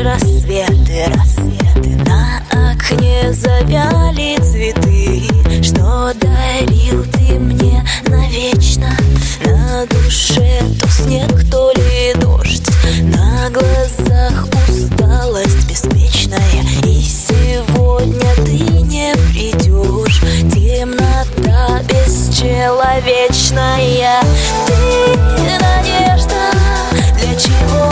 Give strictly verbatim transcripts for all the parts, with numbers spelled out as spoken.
рассветы, рассветы. На окне завяли цветы, что дарил ты мне навечно. На душе то снег, то ли дождь, на глазах усталость беспечная. И сегодня ты не придешь, темнота бесчеловечная. Ты надежда, для чего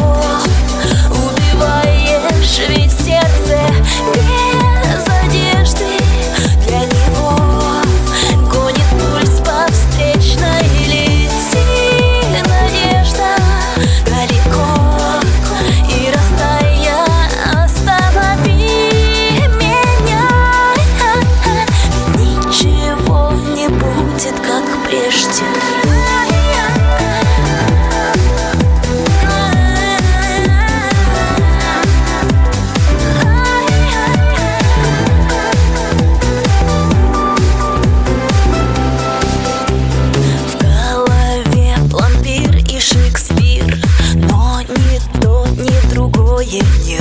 убиваешь ведь сердце без одежды? Для него гонит пульс по встречной. Лети, надежда, далеко, и растая останови меня. Ничего не будет, как прежде. Шекспир, но ни то, ни другое не